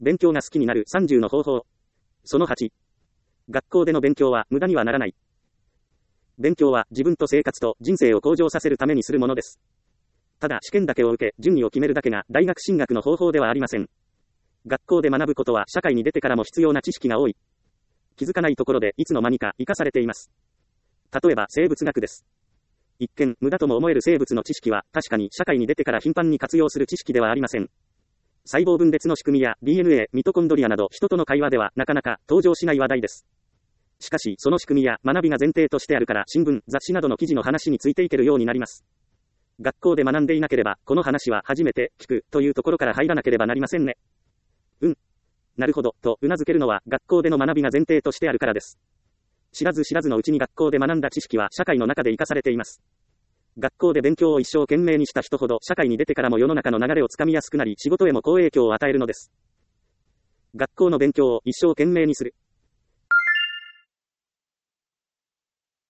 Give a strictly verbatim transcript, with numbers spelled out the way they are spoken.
勉強が好きになるさんじゅうの方法。そのはち。学校での勉強は無駄にはならない。勉強は自分と生活と人生を向上させるためにするものです。ただ試験だけを受け、順位を決めるだけが大学進学の方法ではありません。学校で学ぶことは社会に出てからも必要な知識が多い。気づかないところでいつの間にか活かされています。例えば生物学です。一見無駄とも思える生物の知識は確かに社会に出てから頻繁に活用する知識ではありません。細胞分裂の仕組みや ディーエヌエー、ミトコンドリアなど人との会話ではなかなか登場しない話題です。しかしその仕組みや学びが前提としてあるから新聞、雑誌などの記事の話についていけるようになります。学校で学んでいなければこの話は初めて聞くというところから入らなければなりませんね。うん。なるほどと頷けるのは学校での学びが前提としてあるからです。知らず知らずのうちに学校で学んだ知識は社会の中で活かされています。学校で勉強を一生懸命にした人ほど社会に出てからも世の中の流れをつかみやすくなり仕事へも好影響を与えるのです。学校の勉強を一生懸命にする。